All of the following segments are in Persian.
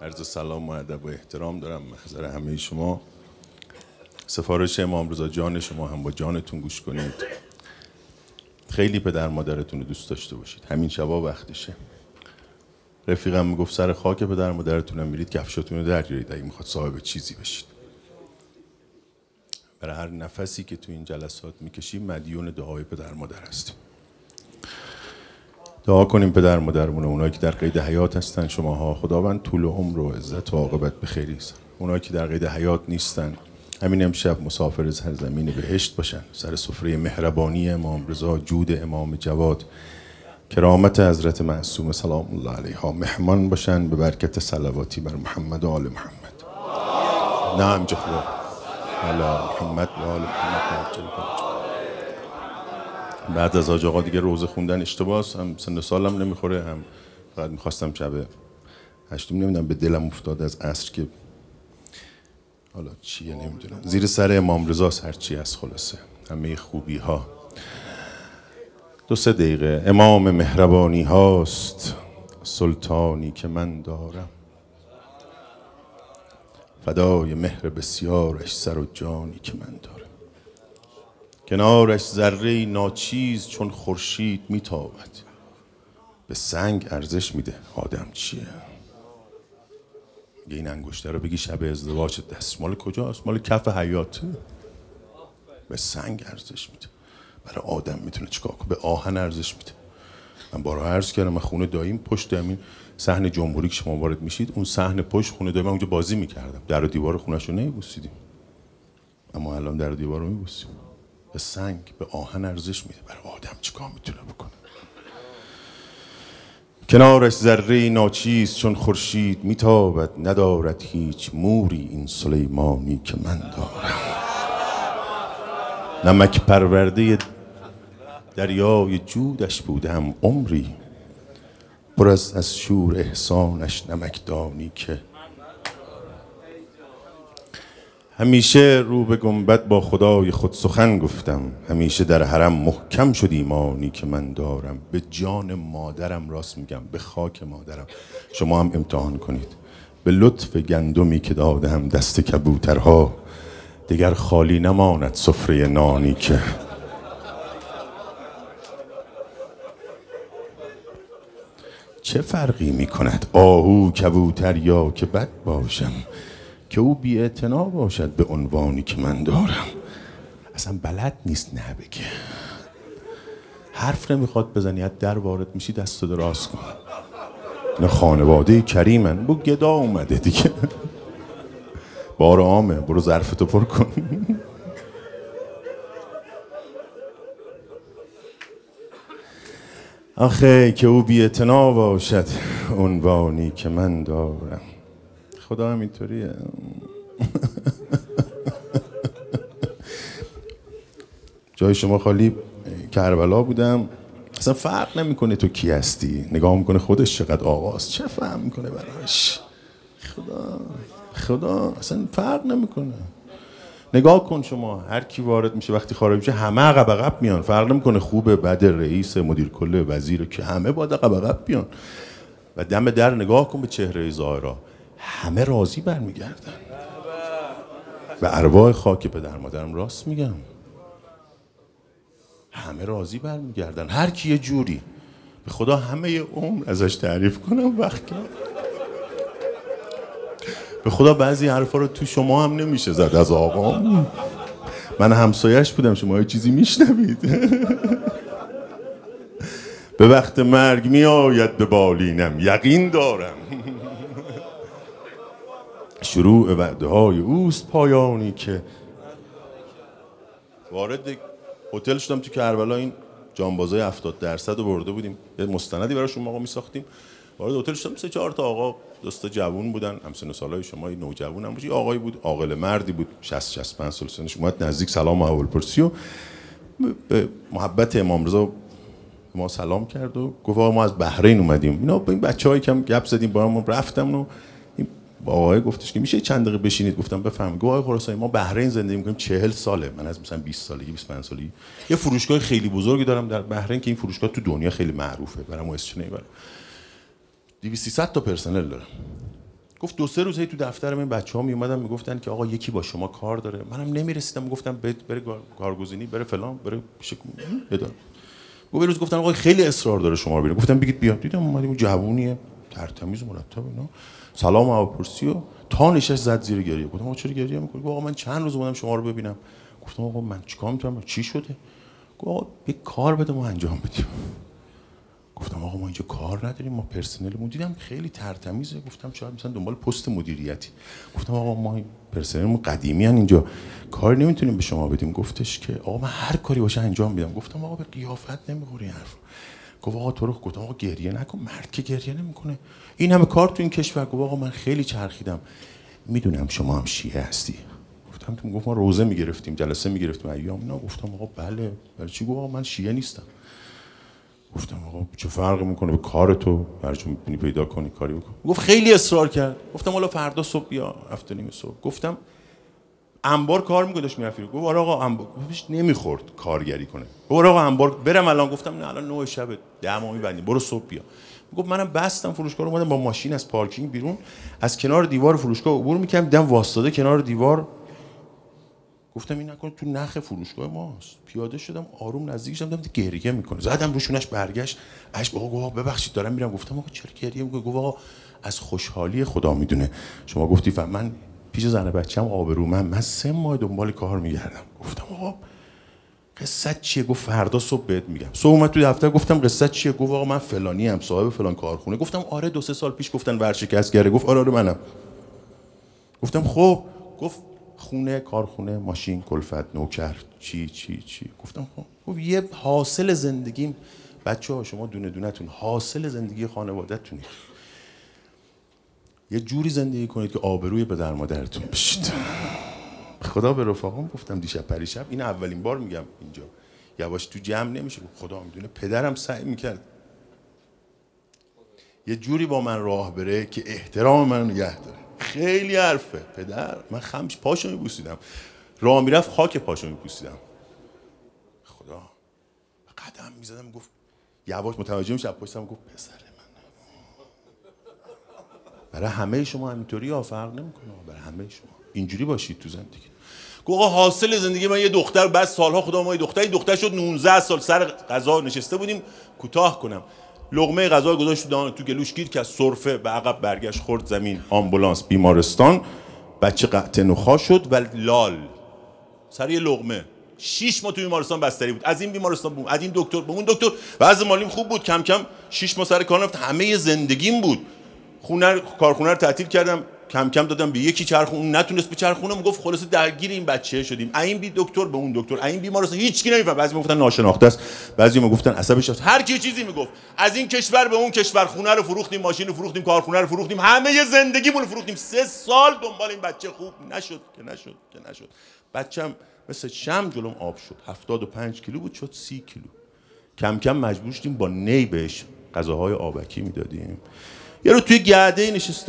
عرض سلام و ادب و احترام دارم محضر همه شما. سفارش امام رضا جان شما هم با جانتون گوش کنید. خیلی پدر مادرتون رو دوست داشته باشید. همین شبا وقتشه. رفیقم میگفت سر خاک پدر مادرتون هم میرید کفشاتون رو درگیرید اگه میخواد صاحب چیزی بشید. برای هر نفسی که تو این جلسات میکشیم مدیون دعای پدر مادر هستیم. دعا کنیم پدر مادرمون، اونایی که در قید حیات هستن شماها خداوند طول عمر و عزت و عاقبت بخیری است. اونایی که در قید حیات نیستن همین امشب مسافر سرزمین بهشت باشن، سر سفره مهربانی امام رضا، جود امام جواد، کرامت حضرت معصومه سلام الله علیها مهمان باشن به برکت صلواتی بر محمد و آل محمد. نعم جخلا علی محمد و آل محمد. بعد از حاج آقا دیگه روزه خوندن اشتباهه، هم سن سالم نمیخوره، هم فقط میخواستم شب هشتم نمیدونم به دلم افتاد از عصر که حالا چیه نمیدونم زیر سر امام رضاست، هر چی از خلاصه همه خوبی ها. 2-3 دقیقه. امام مهربانی هاست سلطانی که من دارم، فدای مهر بسیارش سر و جانی که من دارم. کنارش ذره ناچیز چون خورشید میتابد، به سنگ ارزش میده آدم چیه. این انگشتر رو بگی شب ازدواج دست مال کجاست؟ مال کف حیات. به سنگ ارزش میده. برای آدم میتونه چیکار کنه؟ به آهن ارزش میده. من بارها عرض کردم من خونه داییم پشت همین صحن جمهوری که شما وارد میشید، اون صحن پشت خونه داییم، من اونجا بازی میکردم. در و دیوار خونه‌شو نمیبوسیدیم، اما الان در و دیوار رو میبوسیم. به سنگ به آهن ارزش میده. برای آدم چیکار میتونه بکنه؟ کنارش ذره ناچیز چون خورشید میتابد، ندارد هیچ موری این سلیمانی که من دارم. نمک پرورده دریای جودش بودم عمری، پر از شور احسانش نمکدانی که همیشه رو به گنبد با خدای خود سخن گفتم، همیشه در حرم محکم شد ایمانی که من دارم. به جان مادرم راست میگم، به خاک مادرم. شما هم امتحان کنید. به لطف گندمی که دادم دست کبوترها، دیگر خالی نماند سفره نانی که چه فرقی میکند آهو کبوتر یا که بد باشم، که او بی اعتنا باشد به عنوانی که من دارم. اصلا بلد نیست نه بگه، حرف نمیخواد بزنی، از در وارد میشی دستو دراز کن. نه خانواده کریمن، بو گدا اومده دیگه. بار عامه، برو ظرفتو پر کن. آخه که او بی اعتنا باشد عنوانی که من دارم. خدا هم اینطوریه. جای شما خالی کربلا بودم، اصلا فرق نمیکنه تو کی هستی، نگاه میکنه خودش چقدر آقاست، چه فهم میکنه براش. خدا اصلا فرق نمیکنه. نگاه کن شما، هر کی وارد میشه وقتی خارج میشه همه عقب میان، فرق نمیکنه خوبه بده، رئیس، مدیر کل، وزیر، که همه باید عقب بیان. و دم در نگاه کن به چهره ظاهرا، همه راضی برمیگردن. به ارواح خاک پدر مادرم راست میگم، همه راضی برمیگردن. هر کی یه جوری. به خدا همه عمر ازش تعریف کنم وقت کنم. به خدا بعضی حرفا رو تو شما هم نمیشه زد از آقا. من همسایش بودم، شما یه چیزی میشنوید. به وقت مرگ میآید به بالینم یقین دارم، شروع وعده های اوست پایانی که. وارد هتل شدم تو کربلا، این جانبازای 70% رو برده بودیم، یه مستندی براشون آقا میساختیم. وارد هتل شدم، 3-4 تا آقا دوستا جوون بودن، همسن و سالای شما، نوجوان هم بود. یه آقایی بود، عاقل مردی بود، 60-65 سال سنش، اومد نزدیک سلام و احوالپرسی و به محبت امام رضا ما سلام کرد و گفت ما از بحرین اومدیم. اینا با این بچه‌ها کم گپ زدیم، با هم رفتم و این آقای گفتش که میشه چند دقیقه بشینید. گفتم بفرمایید. گفت آقای خراسانی ما بحرین زندگی می‌کنیم 40 ساله، من از مثلا 20 سالگی 25 سالگی یه فروشگاه خیلی بزرگی دارم در بحرین که این فروشگاه تو دنیا خیلی معروفه، برام اسمش نمیبرم. 200-300 تا پرسنل دارم. گفت 2-3 روز تو دفتر من بچه‌ها میومدن میگفتن که آقا یکی با شما کار داره. منم نمیرسیدم، گفتم بره کارگزینی، بره فلان، بره بده. یه روز گفتن آقا خیلی اصرار داره شما رو ببینه. گفتم بگید بیاد. دیدم اومدیم، جوونیه، ترتمیز، مرتب اینا. سلام احوالپرسی و تا نشست زد زیر گریه. گفتم آقا چرا گریه می‌کنی؟ گفت آقا من چند روز اومدم شما رو ببینم. گفتم آقا من چیکار می‌تونم؟ چی شده؟ گفت آقا یه کار بده ما انجام بدیم. گفتم آقا ما اینجا کار نداریم، ما پرسنلمون. دیدم خیلی ترتمیزه. گفتم شاید مثلا دنبال پست مدیریتی. گفتم آقا ما پرسنلمون قدیمی ان اینجا، کار نمیتونیم به شما بدیم. گفتش که آقا من هر کاری باشه انجام میدم. گفتم آقا به قیافت نمیخوره این حرف. گفت آقا تو رو، گفتم آقا گریه نکن، مرد که گریه نمیکنه، این همه کار تو این کشور. گفت آقا من خیلی چرخیدم، میدونم شما هم شیعه هستی. گفتم تو گفت ما روزه میگرفتیم، جلسه میگرفتیم ایام اینا. گفتم آقا بله. برای چی؟ گفت آقا من شیعه نیستم. گفتم آقا چه فرق میکنه به کار تو، هر چی میتونی پیدا کنی کاری بکن. گفت خیلی اصرار کرد. گفتم حالا فردا صبح بیا، 7:30 صبح. گفتم انبار کار میکنه، داشت میرفت. گفت آره آقا انبار نمیخورد کارگری کنه. گفت آقا انبار برم الان. گفتم نه الان 9 شب 10 ما میبندیم، برو صبح بیا. گفت منم بستم فروشگاه رو، اومدم با ماشین از پارکینگ بیرون، از کنار دیوار فروشگاه عبور میکردم، دیدم واسطاده کنار دیوار. گفتم این نکنه تو نخ فروشگاه ماست. پیاده شدم آروم نزدیکش شدم، دیدم گریه میکنه. زدم روشونش، برگشت اشک. آقا ببخشید دارم میرم. گفتم آقا چرا گریه میکنی؟ گفت آقا از خوشحالی خدا میدونه شما گفتی من پیش زن بچه‌م آبرومند، من 3 ماه دنبال کار میگردم. گفتم آقا قصه چیه؟ گفت فردا صبح بهت میگم. صبح اومد تو دفتر، گفتم قصه چیه؟ گفت آقا من فلانی ام، صاحب فلان کارخونه. گفتم آره 2-3 سال پیش گفتن ورشکست کرده. گفت آره منم. گفتم خب. گفت خونه، کارخونه، ماشین، کلفت، نوکر، چی. گفتم خب یه حاصل زندگیم. بچه‌ها شما دونه دونه‌تون حاصل زندگی خانواده‌تونید، یه جوری زندگی کنید که آبروی پدر مادرتون بشید. خدا به رفقام گفتم دیشب پریشب، این اولین بار میگم اینجا، یواش تو جمع نمیشه. خدا میدونه پدرم سعی میکرد یه جوری با من راه بره که احترام منو نگه داره. خیلی حرفه پدر. من خمش پاشو میبوسیدم، راه میرفت خاک پاشو میبوسیدم. خدا قدم میزدم. گفت یواش، متوجه میشه پشتم. گفت پسر من. برای همه شما همینطوری فرق نمیکنه، برای همه شما اینجوری باشید تو زندگی. گفت آقا حاصل زندگی من یه دختر، بعد سالها خدا ما این دختر شد 19 سال. سر غذا نشسته بودیم، کوتاه کنم، لقمه غذا گذاشت تو گلوش، گیر که از سرفه به عقب برگشت، خورد زمین، آمبولانس، بیمارستان، بچه قطع نخاع شد و لال سر یه لقمه. 6 ماه تو بیمارستان بستری بود، از این بیمارستان بود، از این دکتر به اون دکتر. وضع مالیم خوب بود، کم کم 6 ماه سر کار رفت. همه زندگیم بود. کارخونه رو تعطیل کردم، کم کم دادم به یکی چرخون، اون نتونست به چرخونه. میگفت خلاص درگیر این بچه شدیم، این بی دکتر به اون دکتر، این بیمارستان، هیچ کی نمیفهم. بعضی میگفتن ناشناخته است، بعضی میگفتن عصبش است، هر کی چیزی میگفت. از این کشور به اون کشور، خونه رو فروختیم، ماشین رو فروختیم، کارخونه رو فروختیم، همه زندگیمون رو فروختیم. 3 سال دنبال این بچه خوب نشد. بچه‌م مثل شم جلوم آب شد. 75 کیلو بود، شد 30 کیلو. کم کم مجبور شدیم با نی بهش غذاهای آبکی میدادیم. یه رو توی گرده نشسته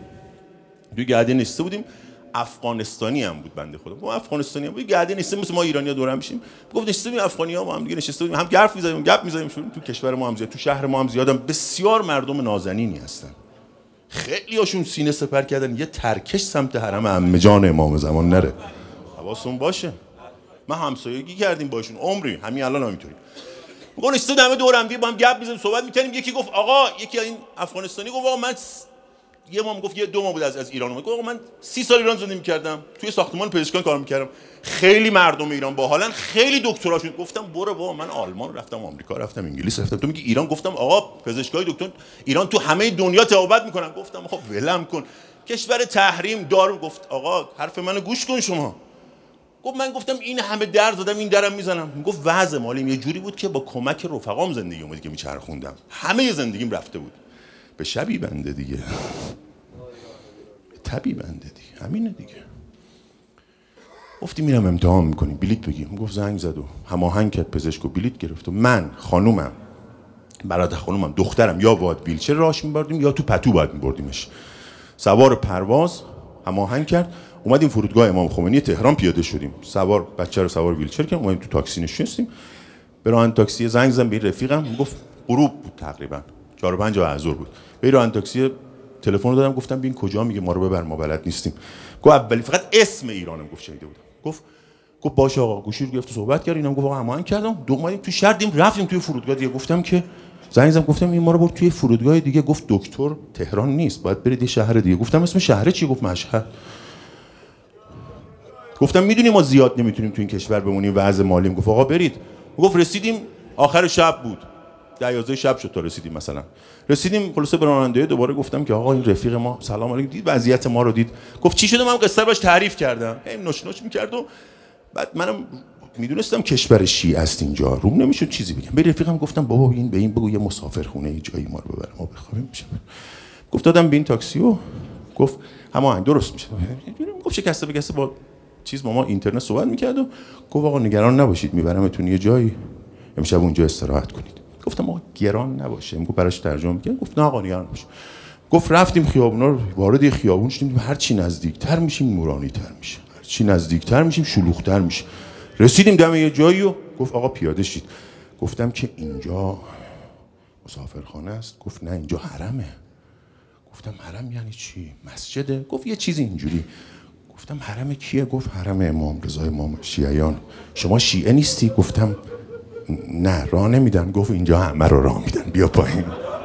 بودیم، افغانستانی هم بود بنده خدا. ما افغانستانی هم بود، گرده نشسته مثل ما ایرانی‌ها دور هم میشیم. گفت نشسته بودیم افغانی‌ها با هم دیگه نشسته بودیم، هم گپ می‌زدیم. تو کشور ما هم زیاد، تو شهر ما هم زیادم بسیار مردم نازنینی هستن. خیلی هاشون سینه سپر کردن یه ترکش سمت حرم عمه جان امام زمان نره. حواستون باشه. ما همسایگی کردیم باشون عمری، همین الان همینطوری. میگن نشسته همه دور هم دیگه با هم گپ می‌زدیم، صحبت می‌کردیم. یکی گفت آقا، یکی این افغانستانی گفت آقا من یه ماه گفت 2 ماه بود از ایران اومد. گفت آقا من 30 سال ایران زندگی می‌کردم، توی ساختمان پزشکان کار می‌کردم. خیلی مردم ایران باحالن، خیلی دکتراشون. گفتم برو بابا، من آلمان رفتم، آمریکا رفتم، انگلیس رفتم، تو میگی ایران؟ گفتم آقا پزشکای دکتر ایران تو همه دنیا تبابت می‌کنن. گفتم آقا ولم کن، کشور تحریم دارو. گفت آقا حرف منو گوش کن شما. گفت من گفتم این همه در زدم، این درم میزنم. گفت وضع مالیم یه جوری بود که با کمک رفقام زندگی اومد که میچرخوندم، همه زندگیم رفته بود به شبی بنده دیگه، تبی بنده دیگه، همینه دیگه. گفتی میرم امتحان میکنیم، بلیت بگیم. گفت زنگ زد و هماهنگ کرد پزشک و بلیت گرفت و من، خانومم، برادر خانومم، دخترم یا باید ویلچر راش میبردیم یا تو پتو باید میبردیمش. سوار پرواز هماهنگ کرد، اومدیم فرودگاه امام خمینی تهران، پیاده شدیم، بچه رو سوار ویلچر کردیم، اومدیم تو تاکسی نشستیم. به راننده تاکسی زنگ زدم به رفیقم، گفت غروب بود تقریبا 4 و 5 بعد از ظهر بود. به راننده تاکسی تلفن دادم گفتم ببین کجا، میگه ما رو ببر ما بلد نیستیم. گفت اولی فقط اسم ایرانم گفت شنیده بودم. گفت باشه آقا، گوشی رو گرفت صحبت کرد، اینم گفت آقا هماهنگ کردم، دو اومدیم تو شهر، رفتیم توی فرودگاه دیگه. گفتم که زنگ زدم گفتم این ما رو برد توی فرودگاه دیگه. گفت دکتر تهران نیست، باید برید یه شهر دیگه. گفتم اسم شهر چی؟ گفت مشهد. گفتم میدونی ما زیاد نمیتونیم تو این کشور بمونیم، وضع مالیم. گفت آقا برید. گفت رسیدیم آخر شب بود، 11 شب شد تا رسیدیم. مثلا رسیدیم خلاصه به راننده دوباره گفتم که آقا این رفیق ما سلام علیکم، دید وضعیت ما رو، دید گفت چی شده؟ من قصه باش تعریف کردم، این نوش نوش میکرد و بعد منم میدونستم کشور شیعه است اینجا، روم نمیشد چیزی بگم. به رفیقم گفتم بابا این به این بگو یه مسافرخونه ای جایی ما رو ببره ما بخوابیم میشه. گفت دادم به این تاکسی و گفت هماهنگ درست میشه. گفت شکسته به کسته با چیز ما اینترنت صحبت میکرد و گفت آقا نگران نباشید میبرمتون یه جایی، امشب اونجا استراحت کنید. گفتم آقا گران نباشه. گفت براش ترجمه میکرد. گفت نه آقا نگران نباشه. گفت رفتیم خیابونا رو، وارد خیابون شدیم، هر چی نزدیکتر میشیم نورانی‌تر میشه، هر چی نزدیکتر میشیم شلوغ‌تر میشه. رسیدیم دم یه جایی و گفت آقا پیاده شید. گفتم که اینجا مسافرخانه است. گفت نه اینجا حرمه. گفتم حرم یعنی چی؟ مسجده؟ گفت یه چیزی اینجوری. گفتم حرم کیه؟ گفت حرم امام رضا امام شیعیان. شما شیعه نیستی؟ گفتم نه راه نمیدن. گفت اینجا همه رو راه میدن، بیا پایین.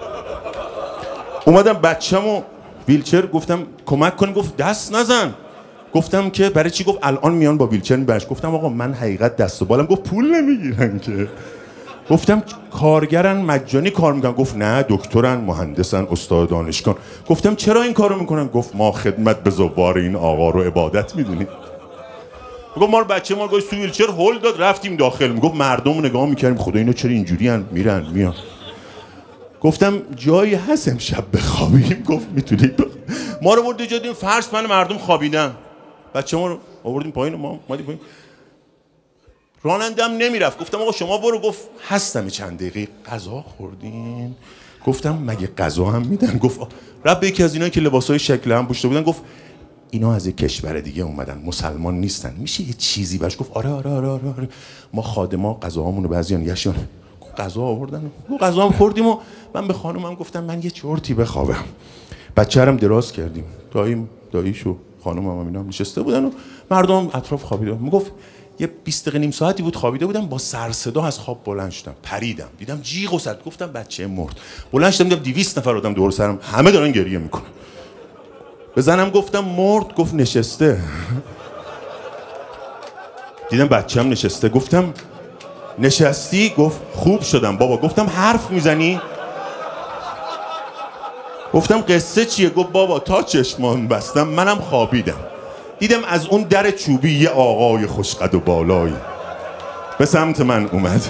اومدم بچه‌مو ویلچر گفتم کمک کن. گفت دست نزن. گفتم که برای چی؟ گفت الان میان با ویلچر میبرش. گفتم آقا من حقیقت دست و بالم. گفت پول نمیگیرن که. گفتم کارگرن مجانی کار میکنن. گفت نه دکترن، مهندسن، استاد دانشگاه. گفتم چرا این کارو میکنن؟ گفت ما خدمت به زوار این آقا رو عبادت میدونیم. گفت ما رو بچه ما گوش تو ویلچر هول داد رفتیم داخل. میگفت مردم رو نگاه میکردیم خدا اینا چرا اینجوری ان میرن میان. گفتم جایی هست امشب بخوابیم؟ گفت میتونید. ما رو برد جادیم فرش، من مردم خوابیدن. بچه ما رو آوردیم پایین، ما اومدیم پایین. رانندم نمیرفت. گفتم آقا شما برو. گفت هستم چند دقیقه. غذا خوردین؟ گفتم مگه غذا هم میدن؟ گفت رب یکی از اینا که لباسای شکل هم پوشیده بودن گفت اینا از یک کشور دیگه اومدن، مسلمان نیستن، میشه یه چیزی باش؟ گفت آره ما خادما غذاهامون رو بعضیان یشون غذا آوردن و غذا هم خوردیم. و من به خانومم گفتم من یه چرتی بخوابم. بچه‌رم دراز کردیم، داییش و خانومم اینا نشسته بودن و مردم اطراف خوابیدن. میگفت یه 20 دقیقه نیم ساعتی بود خوابیده بودم، با سر صدا از خواب بلند شدم، پریدم، دیدم جیغ و صد. گفتم بچه مرد. بلند شدم دیدم 200 نفر آدم دور سرم، همه دارن گریه میکنن. به زنم گفتم مرد. گفت نشسته. دیدم بچه‌م نشسته. گفتم نشستی؟ گفت خوب شدم بابا. گفتم حرف میزنی؟ گفتم قصه چیه؟ گفت بابا تا چشمان بستم منم خوابیدم، دیدم از اون در چوبی یه آقای خوشقد و بالایی به سمت من اومد،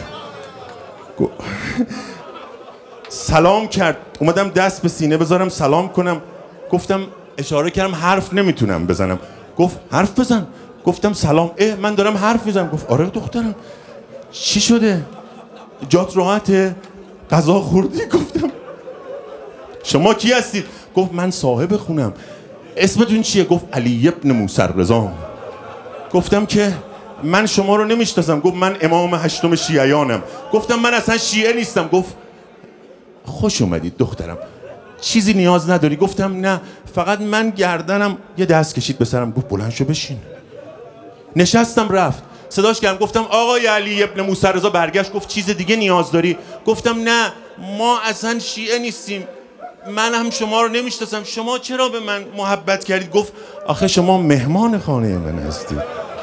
سلام کرد. اومدم دست به سینه بذارم سلام کنم. گفتم اشاره کردم حرف نمیتونم بزنم. گفت حرف بزن. گفتم سلام. من دارم حرف میزنم. گفت آره دخترم. چی شده؟ جات راحته؟ غذا خوردی؟ گفتم شما کی هستید؟ گفت من صاحب خونم. اسمتون چیه؟ گفت علی ابن موسی رضا. گفتم که من شما رو نمیشناسم. گفت من امام 8 شیعیانم. گفتم من اصلا شیعه نیستم. گفت خوش اومدید دخترم، چیزی نیاز نداری؟ گفتم نه فقط من گردنم یه دست کشید به سرم. گفت بلند شو بشین. نشستم رفت. صداش کردم گفتم آقای علی ابن موسی رضا. برگشت گفت چیز دیگه نیاز داری؟ گفتم نه ما اصلا شیعه نیستیم، من هم شما رو نمیشناسم، شما چرا به من محبت کردید؟ گفت آخه شما مهمان خانه من هستید.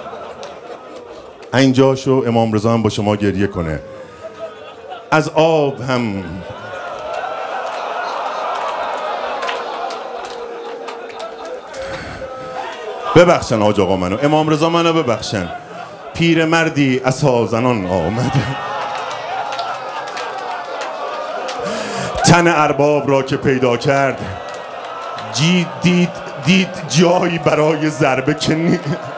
اینجا شو امام رضا هم با شما گریه کنه. از آب هم ببخشن حاج آقا منو، امام رضا منو ببخشن. پیر مردی عصا زنان آمده، تن ارباب را که پیدا کرد دید جایی برای ضربه که